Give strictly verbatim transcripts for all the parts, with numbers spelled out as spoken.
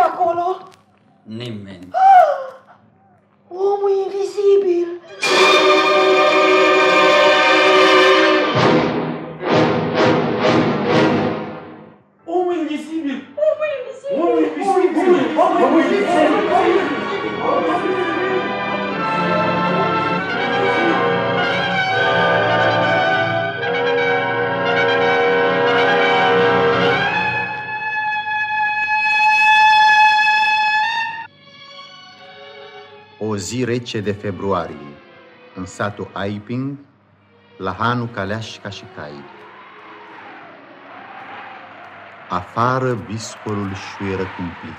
acolo? Nimeni. Omul invizibil. Omul invizibil. Omul invizibil. Omul invizibil. Omul invizibil. O zi rece de februarie, în satul Aiping, la Hanu Caleașca și Cai. Afară viscolul șuieră cumplit.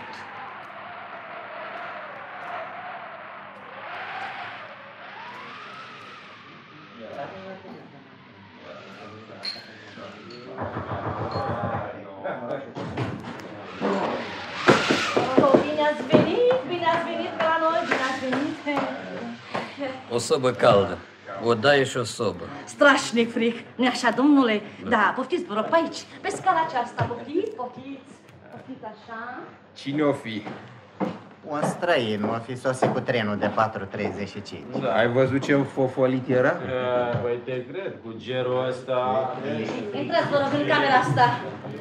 O sobă caldă, o daie și o sobă. Strașnic fric, nu-i așa, domnule? Da, poftiți, vă rog, pe aici, pe scala aceasta, poftiți, poftiți, poftiți așa. Cine o fi? Un străin, o fi sosit cu trenul de patru treizeci și cinci. Da. Ai văzut ce fofolit era? Păi te cred, cu gerul ăsta... Intrați, vă rog, în camera asta.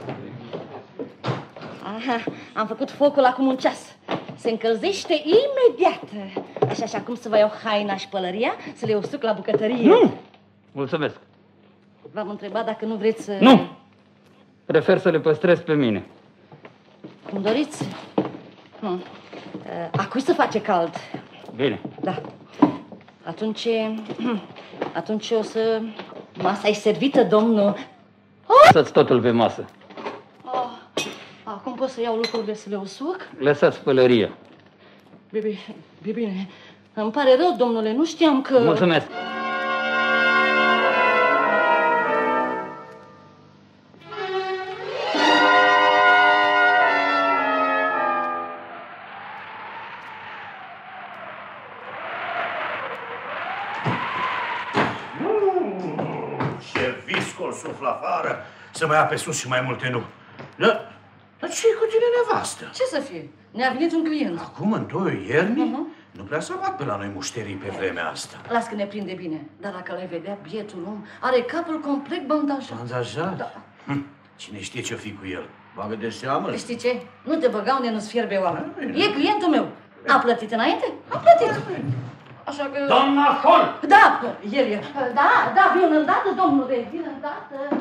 Aha, am făcut focul acum un ceas. Se încălzește imediat. Așa și acum să vă iau haina și pălăria, să le usuc la bucătărie. Nu! Mulțumesc. V-am întrebat dacă nu vreți să... Nu! Prefer să le păstrez pe mine. Cum doriți. Hm. Acum se face cald. Bine. Da. Atunci... Atunci o să... Masa e servită, domnul. Lăsați totul pe masă. Oh. Acum pot să iau lucrurile să le usuc? Lăsați pălăria. Bine, bine. Îmi pare rău, domnule, nu știam că... Mulțumesc. Ce viscol suflă afară, să mai ia pe sus și mai multe nu. Da? Dar ce-i cu tine, nevastă? Ce să fie? Ne-a venit un client. Acum, în toiul iernii? Uh-huh. Nu prea s-a luat pe la noi mușterii pe vremea asta. Las că ne prinde bine. Dar dacă l-ai vedea, bietul om are capul complet bandajat. Bandajat? Da. Hm. Cine știe ce-o fi cu el? Bagă de seamă? Știi ce? Nu te băga unde nu-ți fierbe oameni. E clientul meu. A plătit înainte? A plătit. Așa că... Doamna Hol! Da, el e. Da, da, vin îndată, domnule, vin îndată.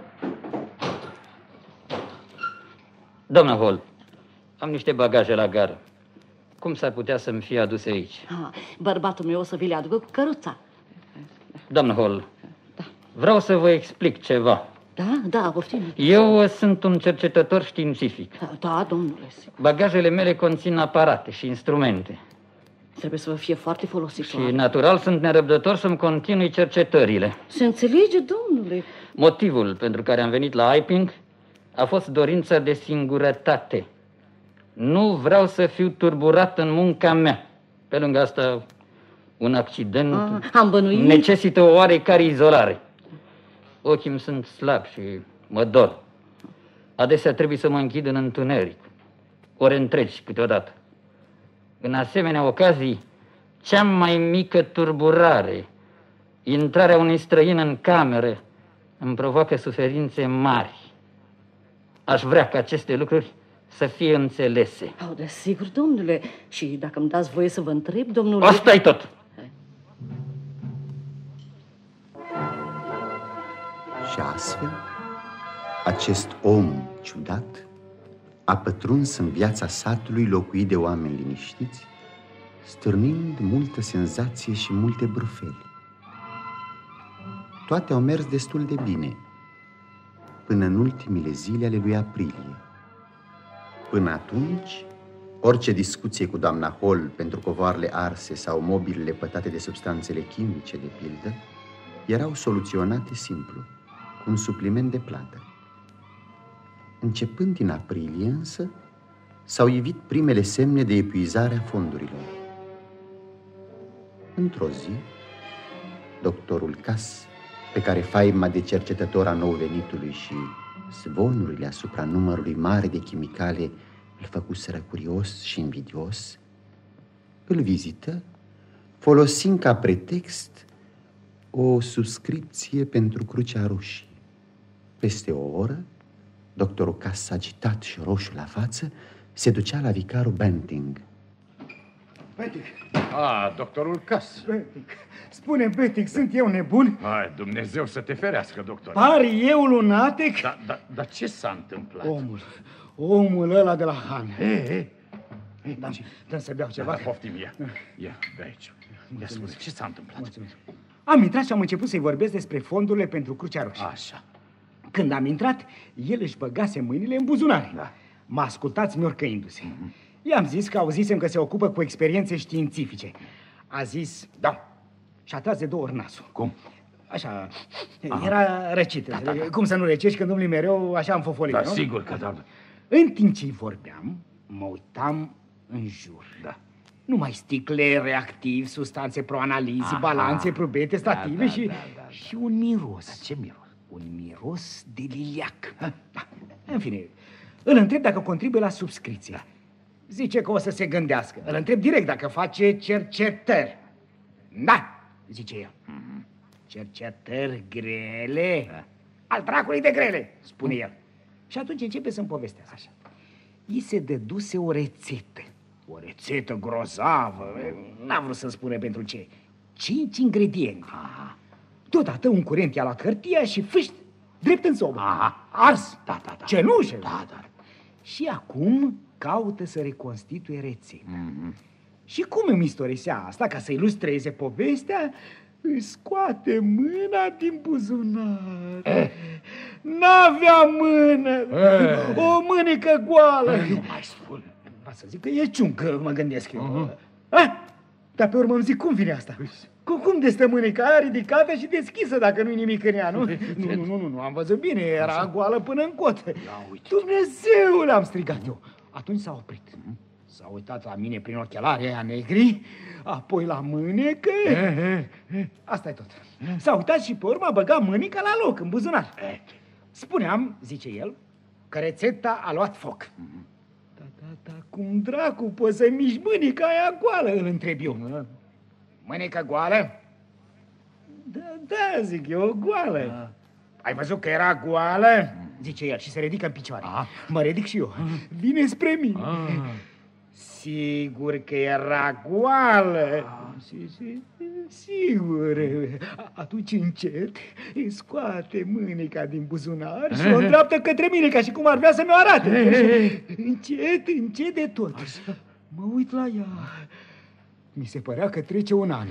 Doamna Hall, am niște bagaje la gară. Cum s-ar putea să-mi fie aduse aici? Ah, bărbatul meu o să vi le aducă cu căruța. Doamna Hall, da. Vreau să vă explic ceva. Da, da, poftim. Eu sunt un cercetător științific. Da, da, domnule. Bagajele mele conțin aparate și instrumente. Trebuie să vă fie foarte folositor. Și natural sunt nerăbdător să-mi continui cercetările. Se înțelege, domnule. Motivul pentru care am venit la Aiping a fost dorința de singurătate. Nu vreau să fiu turburat în munca mea. Pe lângă asta, un accident ah, am bănuit. necesită o oarecare izolare. Ochii îmi sunt slabi și mă dor. Adesea trebuie să mă închid în întuneric, ore întregi câteodată. În asemenea ocazii, cea mai mică turburare, intrarea unui străin în cameră, îmi provoacă suferințe mari. Aș vrea ca aceste lucruri să fie înțelese. Oh, desigur, domnule. Și dacă îmi dați voie să vă întreb, domnule... Asta-i tot. Și astfel, acest om ciudat a pătruns în viața satului locuit de oameni liniștiți, stârnind multă senzație și multe brufeli. Toate au mers destul de bine, până în ultimele zile ale lui aprilie. Până atunci, orice discuție cu doamna Hall pentru covoarele arse sau mobilele pătate de substanțele chimice, de pildă, erau soluționate simplu, cu un supliment de plată. Începând din aprilie, însă, s-au ivit primele semne de epuizare a fondurilor. Într-o zi, doctorul Cas, pe care faima de cercetător a nou venitului și zvonurile asupra numărului mare de chimicale îl făcuseră curios și invidios, îl vizită, folosind ca pretext o subscripție pentru Crucea Roșie. Peste o oră, doctorul Cass, agitat și roșu la față, se ducea la vicarul Benting. Benting! Ah, doctorul Cass. Benting! Spune, Benting, sunt eu nebun? Hai, Dumnezeu să te ferească, doctor. Pari eu lunatic? Dar da, da, ce s-a întâmplat? Omul, omul ăla de la Han. Ei, ei. Da, dăm să beau ceva. Da, poftim, ia. Ia, de aici. Ia spune, ce s-a întâmplat? Mulțumesc. Am intrat și am început să-i vorbesc despre fondurile pentru Crucea Roșie. Așa. Când am intrat, el își băgase mâinile în buzunare. Da. M-a ascultat smiorcăindu-se. Mm-hmm. I-am zis că auzisem că se ocupă cu experiențe științifice. A zis, da. Și a tras de două ori nasul. Cum? Așa, aha, era răcit. Da, da, da. Cum să nu răcești când umli mereu așa în fofolit, da, nu? Sigur că da. În timp ce-i vorbeam, mă uitam în jur. Da. Numai sticle, reactivi, substanțe pro-analizi, balanțe, probete, stative, da, da, și, da, da, da. și un miros. Da, ce miros? Un miros de liliac. Da. În fine, îl întreb dacă contribuie la subscripție. Zice că o să se gândească. Îl întreb direct dacă face cercetări. Da, zice el. Mm-hmm. Cercetări grele? Da. Al dracului de grele, spune el. Și atunci începe să-mi povestească așa. I se dăduse o rețetă. O rețetă grozavă, n-am vrut să spune pentru ce. Cinci ingrediente. Aha. Deodată un curent i-a luat hârtia și fâști drept în sobă. Aha. Ars. Da, da, da. Cenușă. Da, da. Și acum caută să reconstituie rețeta. Mm-hmm. Și cum îmi istorisea asta, ca să ilustreze povestea, îi scoate mâna din buzunar. Eh. N-avea mână. Eh. O mânică goală. Eh, nu mai spune. Va să zic că e ciuncă, mă gândesc eu. Uh-huh. Ah, dar pe urmă îmi zic, cum vine asta? Cum, cum de stă mânica aia ridicată și deschisă dacă nu-i nimic în ea, nu? Nu, nu, nu, nu, nu, am văzut bine, era goală până în cot. Dumnezeule, am strigat eu. Atunci s-a oprit. S-a uitat la mine prin ochelarii aia negri, apoi la mânecă. Asta e tot. S-a uitat și pe urmă a băgat mânica la loc, în buzunar. Spuneam, zice el, că rețeta a luat foc. Da, da, da, cum dracu poți să miști mânica aia goală, îl întreb eu. Mânică goală? Da, da, zic eu, goală. Da. Ai văzut că era goală? Zice el și se ridică în picioare. A. Mă ridic și eu. Vine spre mine. A. Sigur că era goală. Si, si, sigur. Atunci încet îi scoate mânica din buzunar și o îndreaptă către mine, ca și cum ar vrea să mi-o arate. Încet, încet de tot. Mă uit la ea. Mi se părea că trece un an.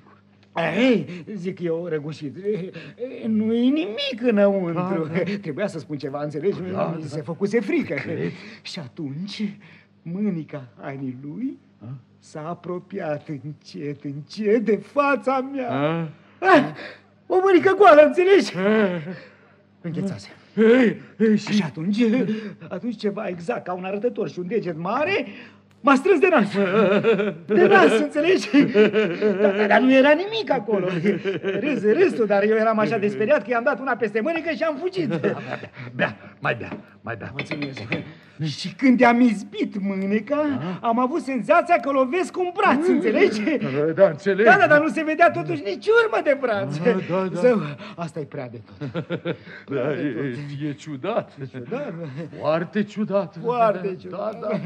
Ei, zic eu, răgușit, nu-i nimic înăuntru. Da, da. Trebuia să spun ceva, înțelegi? Da, da. Se făcuse frică. Cred. Și atunci, mânica hainii lui s-a apropiat încet, încet de fața mea. A? A, o mânică goală, înțelegi? Înghețase. Ei, ei, și... și atunci, atunci ceva exact ca un arătător și un deget mare m-a strâns de nas. De nas, înțelegi? Dar, dar nu era nimic acolo. Râs, râs tu, dar eu eram așa de speriat că i-am dat una peste mânică și am fugit. Bea, bea, mai bea, mai bea. Mulțumesc. Și când i-am izbit mânica, am avut senzația că lovesc un braț, înțelegi? Da, înțeleg. Da, da, dar nu se vedea totuși nici urmă de braț. Da, da, da. Zău, asta e prea de tot. Da, e, e ciudat. Ciudat? Foarte ciudat. Foarte ciudat. Da, da.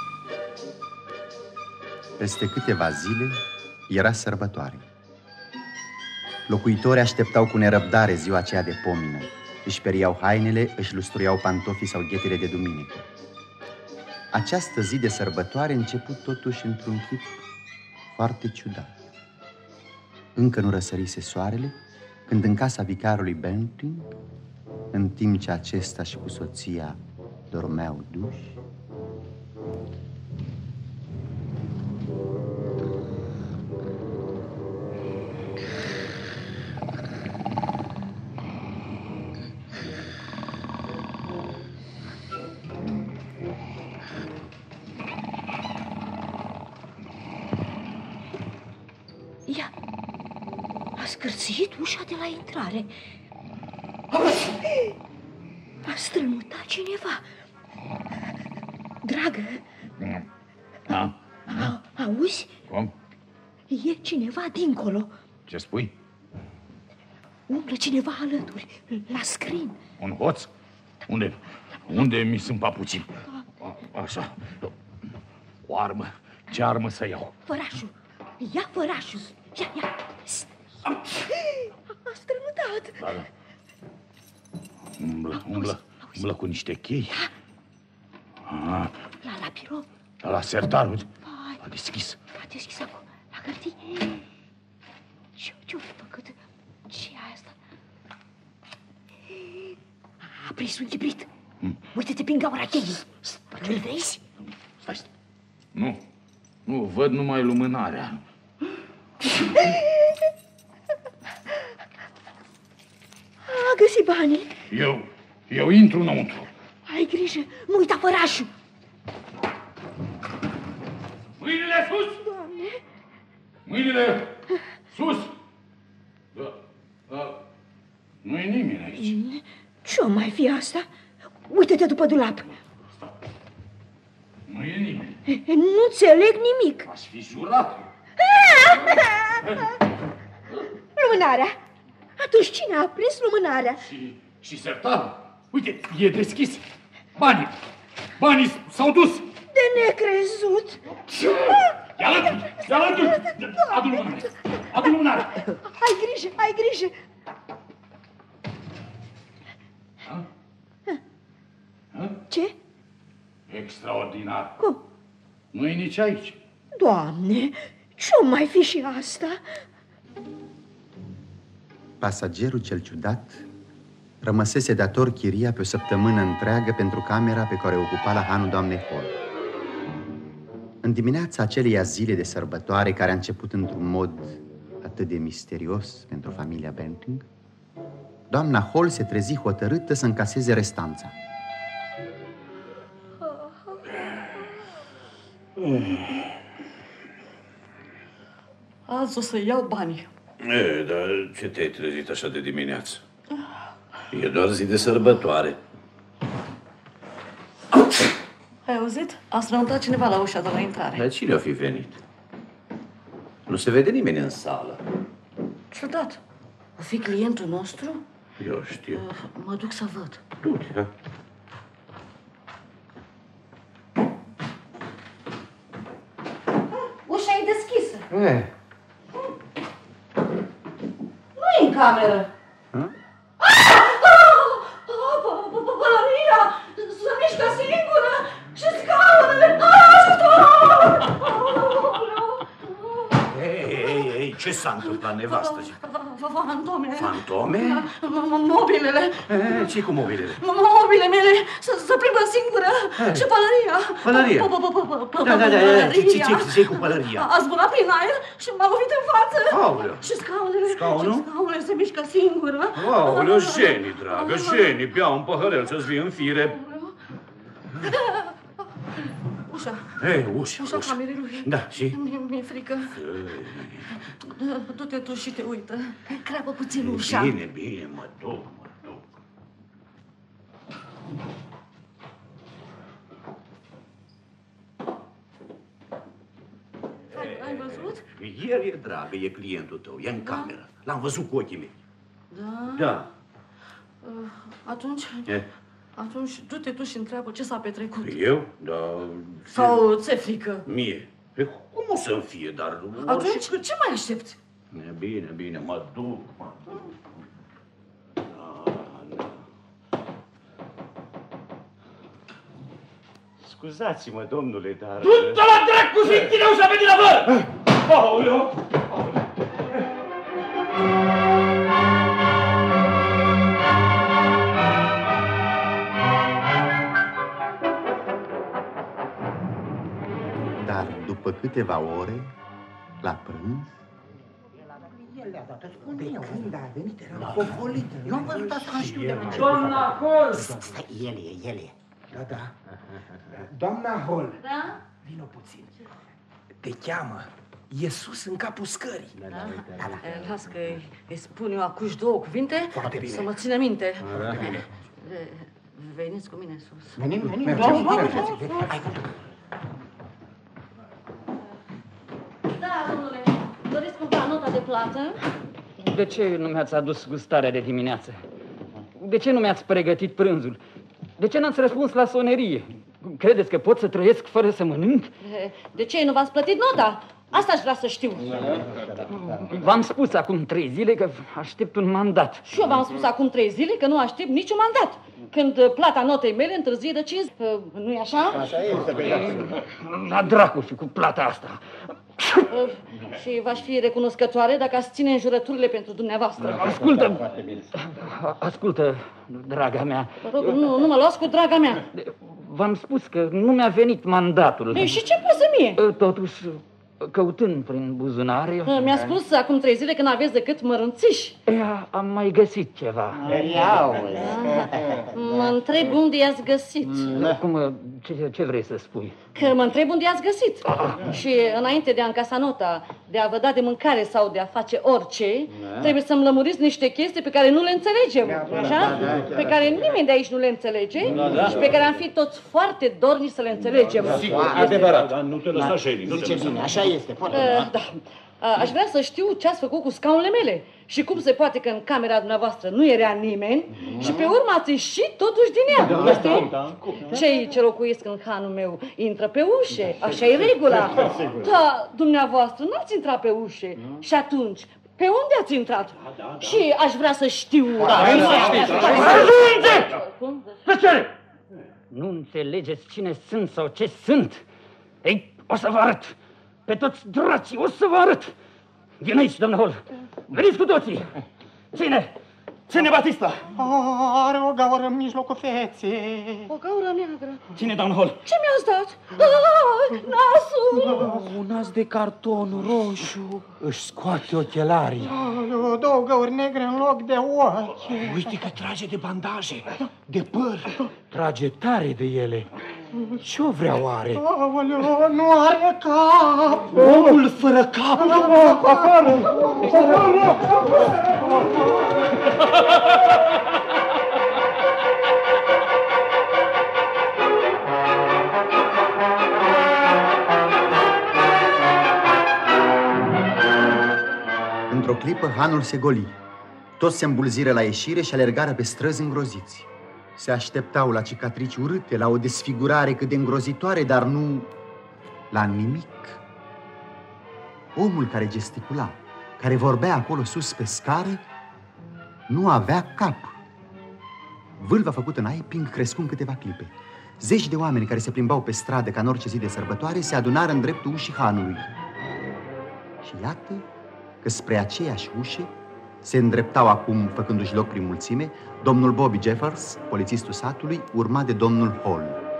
Peste câteva zile era sărbătoare. Locuitorii așteptau cu nerăbdare ziua aceea de pomină. Își periau hainele, își lustruiau pantofii sau ghetele de duminică. Această zi de sărbătoare început totuși într-un chip foarte ciudat. Încă nu răsărise soarele când în casa vicarului Benting, în timp ce acesta și cu soția dormeau duși, Ia, a scârțit ușa de la intrare. A strănutat cineva. Dragă, Da? a, auzi? Cum? E cineva dincolo. Ce spui? Umblă cineva alături, la scrin. Un hoț? Unde? Unde mi sunt papucii? A, așa. O armă. Ce armă să iau? Fărașul, ia fărașul. Ia, ia. A, a strămutat. Da, da. Umblă, umblă, umblă cu niște chei. La, la birou. La, la sertar, uite. A deschis. A deschis acum, la hârtii. Ce-o fi făcut? Ce e asta? A prins un chibrit. Hmm. Uite-te prin gaura cheii. Îl vezi? Stai, stai. Nu, nu, văd numai lumânarea. A găsit banii. Eu, eu intru înăuntru. Ai grijă, nu uita fărașul. Mâinile sus! Doamne! Mâinile sus! Da, da. Nu-i nimeni aici. Ce-o mai fi asta? Uite-te după dulap. Nu e nimeni. Nu înțeleg nimic. Aș fi jurat. Lumânarea. Atunci cine a prins lumânarea? Și, și sertarul. Uite, e deschis. Banii. Banii s-au dus. De necrezut. Ia alături, ia alături. Adu lumânare. Adu lumânare. Ai grijă, ai grijă. Ha? Ha? Ce? Extraordinar. Cum? Nu e nici aici. Doamne, ce-o mai fi și asta? Pasagerul cel ciudat rămăsese dator chiria pe o săptămână întreagă pentru camera pe care o ocupa la hanul doamnei Hall. În dimineața aceleia zile de sărbătoare, care a început într-un mod atât de misterios pentru familia Benting, doamna Hall se trezi hotărâtă să încaseze restanța. Azi o să iau banii. E, dar ce te-ai trezit așa de dimineață? E doar zi de sărbătoare. Ai auzit? A strănutat cineva la ușa de la intrare. Dar cine o fi venit? Nu se vede nimeni în sală. Ciudat. O fi clientul nostru? Eu știu. Uh, mă duc să văd. Du-te, ha? Ușa e deschisă. E. Nu e în cameră. Ha? Maria! Se mișcă singură! Și scaunele! Ajutor! Ei, ei, ei, ce s-a întâmplat, nevastă? Fantome. Fantome? Mobilele. E, ce-i cu mobilele? Mobilele mele se plimbă singură. Și pălăria. Pălăria? Da, da, da, ce-i cu pălăria? A zburat prin aer și m-a lovit în față. Aoleu. Și scaunele. Scaunul? Și scaunele se mișcă singură. Aoleu, Jenny, dragă, Jenny, bea un păhărel să-ți vii în fire. Ușa. Ei, ușa, Ușa ușa. camerei lui. Da, și? Mi-e frică. Du-te tu și te uită. Crapă puțin ușa. Bine, bine, mă duc, mă duc. Ai, ai văzut? El e dragă, e clientul tău, e în cameră. L-am văzut cu ochii mei. Da? Da. Uh, Atunci, E? atunci du-te tu și întreabă ce s-a petrecut. Eu? Da. Sau ți-e frică? Mie. E, cum o să-mi fie, dar... Atunci, orice- ce mai aștepți? E, bine, bine, mă duc, mă duc. Da, da. Scuzați-mă, domnule, dar... Du-te la dracu și închide ușa pe dinăvăr! Aoleu! Dar după câteva ore, la prânz, De când a venit, era fofolită. Nu am văzut asta, știu de unde. Doamna Hall! Stai, el e, el e. Da, da. Doamna Hall, Da? vină puțin. Te cheamă. E sus în capul scării. Da, da. E, las că îi, îi spun eu acuși două cuvinte Foarte bine. să mă ține minte. Foarte bine. E, Veniți cu mine sus. Venim, venim. Hai, Da, domnule, doriți cumva nota de plată? De ce nu mi-ați adus gustarea de dimineață? De ce nu mi-ați pregătit prânzul? De ce n-ați răspuns la sonerie? Credeți că pot să trăiesc fără să mănânc? De ce nu v-ați plătit nota? Asta aș vrea să știu. V-am spus acum trei zile că aștept un mandat. Și eu v-am spus acum trei zile că nu aștept niciun mandat. Când plata notei mele întârzie de cinci... Nu-i așa? Așa este. La dracu și cu plata asta. Și v-aș fi recunoscătoare dacă ați ține înjurăturile pentru dumneavoastră. Ascultă, ascultă, draga mea. Vă rog, nu, nu mă luați cu draga mea. V-am spus că nu mi-a venit mandatul. Ei, și ce pasă mie? Totuși, căutând prin buzunare... Mi-a spus acum trei zile că n-aveți decât mărunțiși. Ea, am mai găsit ceva. Mă întreb unde i-ați găsit. Cum, ce, ce vrei să spui? Că mă întreb unde i-ați găsit. Și înainte de a încasa nota, de a vă da de mâncare sau de a face orice, trebuie să-mi lămuriți niște chestii pe care nu le înțelegem. Așa? Pe care nimeni de aici nu le înțelege și pe care am fi toți foarte dornici să le înțelegem. Adevărat. Dar nu te lăsa, Shelly. Zice bine, așa este. Da. Aș vrea să știu ce ați făcut cu scaunele mele și cum se poate că în camera dumneavoastră nu era nimeni și pe urmă ați ieșit totuși din ea. Da, da, da. Cei ce locuiesc în hanul meu intră pe ușe, așa e regula. Da, dumneavoastră nu ați intrat pe ușe. Și atunci, pe unde ați intrat? Și aș vrea să știu. Tăcere! Nu înțelegeți cine sunt sau ce sunt? Ei, o să vă arăt! Pe toți dracii, o să vă arăt! Vin aici, domnul Hall! Veniți cu toții! Ține! Ține Batista! Are o gaură în mijlocul feței. O gaură neagră. Ține, domnul Hall! Ce mi-ați dat? Ah, nasul! Un nas de carton roșu își scoate ochelarii. Oh, două găuri negre în loc de ochi. Uite că trage de bandaje, de păr. Trage tare de ele. Ce-o vrea oare? Aoleu, nu are cap! Omul fără cap! Afară! Afară! Într-o clipă, hanul se goli. Toți se îmbulziră la ieșire și alergară pe străzi îngroziți. Se așteptau la cicatrici urâte, la o desfigurare cât de îngrozitoare, dar nu la nimic. Omul care gesticula, care vorbea acolo sus pe scară, nu avea cap. Vâlva făcută în aiping crescu în câteva clipe. Zeci de oameni care se plimbau pe stradă ca în orice zi de sărbătoare se adunară în dreptul ușii hanului. Și iată că spre aceeași ușă se îndreptau acum, făcându-și loc prin mulțime, domnul Bobby Jeffers, polițistul satului, urmat de domnul Hall.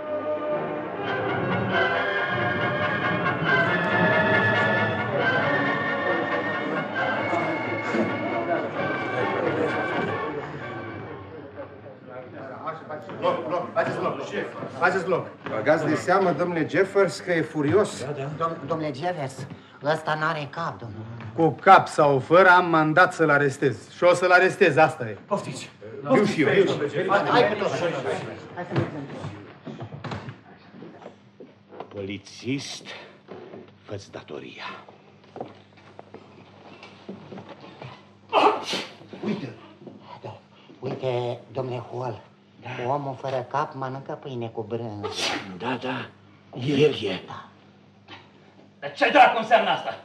Loc, loc, faceți loc, faceți loc. Băgați de seamă, domnule Jeffers, că e furios. Da, da. Dom domnule Jeffers, ăsta n-are cap, domnule. Cu cap sau fără am mandat să-l arestez. Și o să-l arestez, asta e. Poftiți. Eu și eu. Hai cu toți. Polițist, fă-ți datoria. Uite. Da. Uite, domnule Hall, da. Omul fără cap mănâncă pâine cu brânză. Da, da, el e. Da. Dar ce dracu înseamnă asta?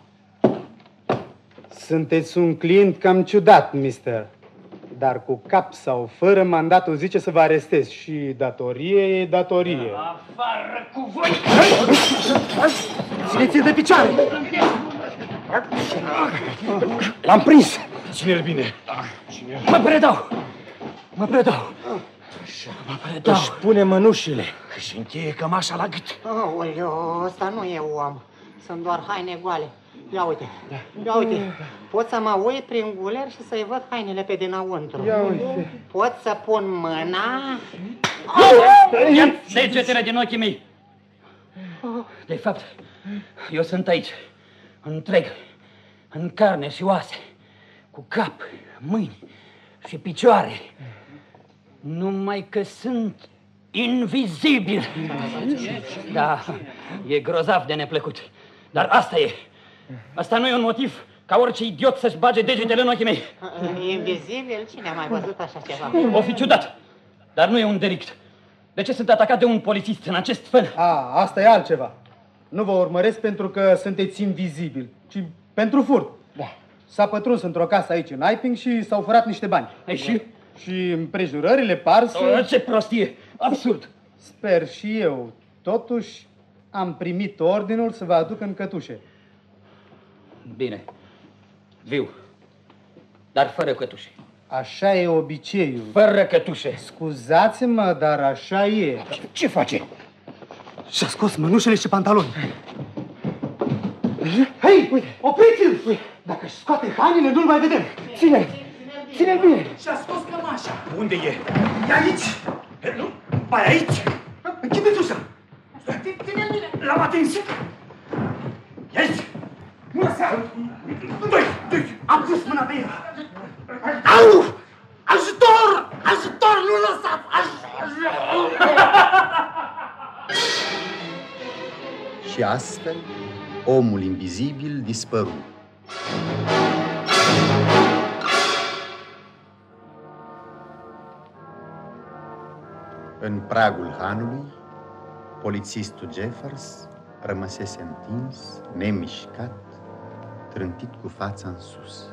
Sunteți un client cam ciudat, mister. Dar cu cap sau fără, mandatul zice să vă arestez. Și datorie e datorie. Afară cu voi! Țineți-l de picioare! L-am prins! Ține-l bine. Mă predau! Mă predau! Mă predau! Își pune mănușile, își încheie cămașa la gât. Aoleu, ăsta nu e om. Sunt doar haine goale. Ia uite, ia uite. Pot să mă uit prin guler și să-i văd hainele pe dinăuntru. Ia uite. Pot să pun mâna... Ia degetele din ochii mei! De fapt, eu sunt aici, întreg, în carne și oase, cu cap, mâini și picioare. Numai că sunt invizibil. Da, e grozav de neplăcut. Dar asta e. Asta nu e un motiv ca orice idiot să-și bage degetele în ochii mei. Invizibil? Cine a mai văzut așa ceva? O fi ciudat, dar nu e un delict. De ce sunt atacat de un polițist în acest fel? A, asta e altceva. Nu vă urmăresc pentru că sunteți invizibili, ci pentru furt. Da. S-a pătruns într-o casă aici în Iping și s-au furat niște bani. Ei, și? Și împrejurările par să... O, ce prostie! Absurd! Sper și eu. Totuși am primit ordinul să vă aduc în cătușe. Bine. Viu. Dar fără cătușe. Așa e obiceiul. Fără cătușe. Scuzați-mă, dar așa e. Ce face? Și-a scos mânușele și pantaloni. Hei, uite, opriți-l! Dacă își scoate hainele, nu-l mai vedem. Ține-l! Ține-l bine! Și-a scos cămașa. Unde e? E aici! Nu? Mai aici? Închideți ușa! Ține-l bine! L-am atins! E aici! Nu lăsa! Doi! Doi! Am pus mâna pe el! Au! Ajutor! Ajutor! Nu lăsa! Ajutor! Și astfel, omul invizibil dispăru. În pragul hanului, polițistul Jeffers rămăsese întins, nemișcat, trântit cu fața în sus.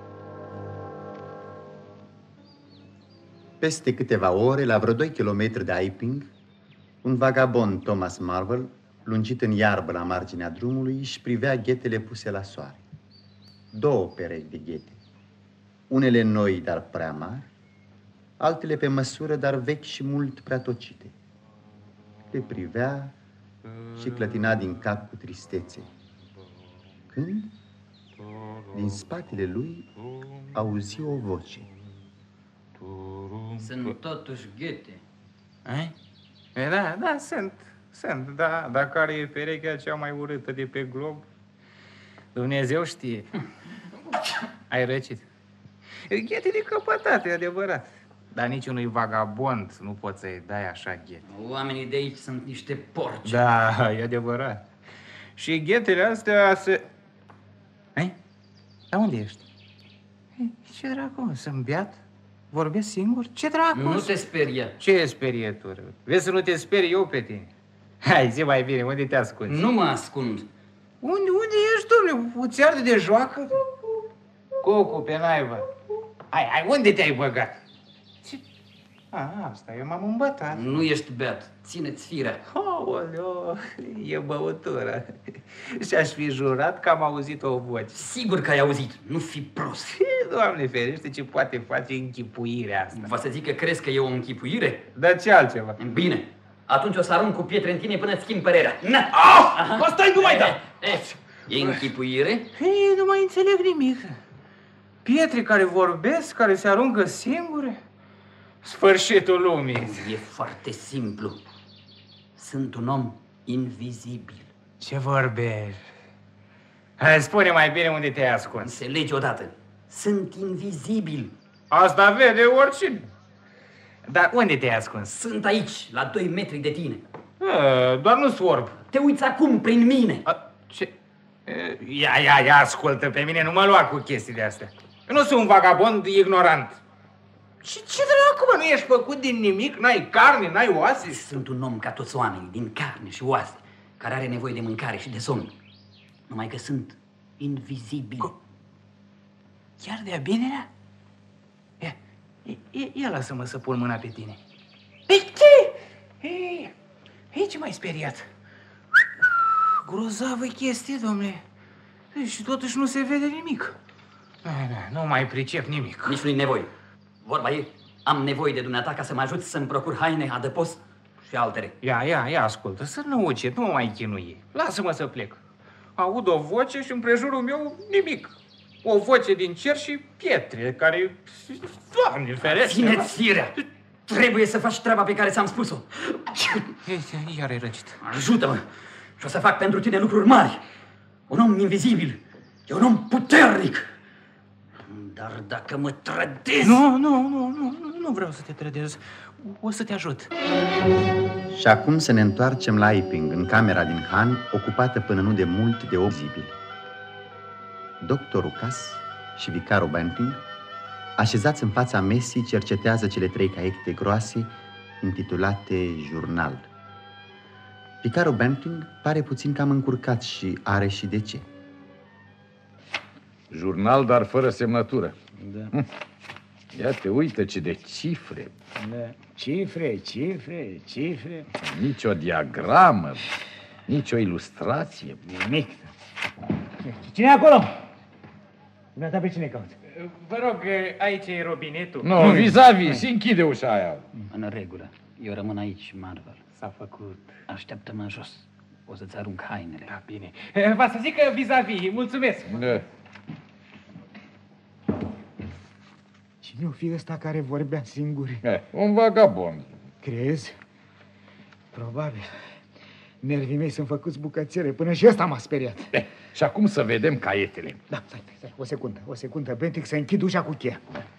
Peste câteva ore, la vreo doi kilometri de Iping, un vagabond, Thomas Marvel, lungit în iarbă la marginea drumului, își privea ghetele puse la soare. Două perechi de ghete, unele noi, dar prea mari, altele pe măsură, dar vechi și mult prea tocite. Le privea și clătina din cap cu tristețe. Când, din spatele lui, auzi o voce. Sunt totuși ghete. Ai? E, da, da, sunt. Sunt, da. Dar care e perechea cea mai urâtă de pe glob? Dumnezeu știe. Ai răcit. Ghete de căpătate, e adevărat. Dar niciunui vagabond nu poți să-i dai așa ghete. Oamenii de aici sunt niște porci. Da, e adevărat. Și ghetele astea se... Ei? Dar unde ești? Ei, ce dracu, sunt beat? Vorbesc singur? Ce dracu? Nu te speria. Ce sperietură? Vezi să nu te sperii eu pe tine. Hai, zi mai bine, unde te ascunzi? Nu mă ascund. Unde, unde ești, domnule? O țeardă de joacă? Cocu, pe naiba. Hai, hai, unde te-ai băgat? Ce? A, asta, eu m-am îmbătat. Nu ești beat. Ține-ți firea. Aoleo, e băutură. Și-aș fi jurat că am auzit o voce. Sigur că ai auzit. Nu fi prost. Doamne ferește, ce poate face închipuirea asta. Va să zic că crezi că e o închipuire? Dar ce altceva? Bine. Atunci o să arunc cu pietre în tine până îți schimb părerea. Na! Ah! Asta e numai da! E închipuire? Ei, nu mai înțeleg nimic. Pietre care vorbesc, care se aruncă singure? Sfârșitul lumii. E foarte simplu. Sunt un om invizibil. Ce vorbești? Hai, spune mai bine unde te-ai ascuns. Înțelegi odată. Sunt invizibil. Asta vede oricine. Dar unde te-ai ascuns? Sunt aici, la doi metri de tine. A, doar nu sorb. Te uiți acum prin mine. A, ce? Ia, ia, ia, ascultă pe mine, nu mă lua cu chestiile astea. Eu nu sunt un vagabond ignorant. Și ce dracu, mă, nu ești făcut din nimic? N-ai carne, n-ai oase? Sunt un om ca toți oamenii, din carne și oase, care are nevoie de mâncare și de somn. Numai că sunt invizibil. Co Chiar de-a binelea? Ia, ia, ia lasă-mă să pun mâna pe tine. Ei, ce? Ei, ei, ce m-ai speriat? Grozavă chestie, domnule. Și totuși nu se vede nimic. Nu mai pricep nimic. Nici nu-i nevoie. Vorba e, am nevoie de dumneata ca să mă ajuți să-mi procur haine, adăpost și altele. Ia, ia, ia, ascultă, să nu ucet, nu mă mai chinui. Lasă-mă să plec. Aud o voce și în prejurul meu nimic. O voce din cer și pietre care... Doamne, ferește! Ține-ți firea! Trebuie să faci treaba pe care ți-am spus-o. Iar ai răcit. Ajută-mă și o să fac pentru tine lucruri mari. Un om invizibil e un om puternic. Dar dacă mă trădezi... Nu, nu, nu, nu, nu vreau să te trădez. O să te ajut. Și acum să ne întoarcem la Iping, în camera din Han, ocupată până nu de mult de obzibili. Doctorul Cas și vicarul Banting, așezați în fața mesii, cercetează cele trei caiete groase intitulate Jurnal. Vicarul Banting pare puțin cam încurcat și are și de ce. Jurnal, dar fără semnătură. Da. Ia te uită ce de cifre. Da. Cifre, cifre, cifre. Nici o diagramă, nici o ilustrație. Nimic. Cine e acolo? Dumneata pe cine cauți? Vă rog, aici e robinetul. Nu, no, vis-a-vis, închide ușa aia. În regulă. Eu rămân aici, Marvel. S-a făcut. Așteaptă-mă în jos. O să-ți arunc hainele. Da, bine. Va să zic că vis-a-vis. Mulțumesc. Da. Cine o fi ăsta care vorbea singur? Eh, un vagabond. Crezi? Probabil. Nervii mei sunt făcuți bucățele, până și ăsta m-a speriat. Eh, și acum să vedem caietele. Da, stai, stai, o secundă, o secundă, Bentic, să închid ușa cu cheia.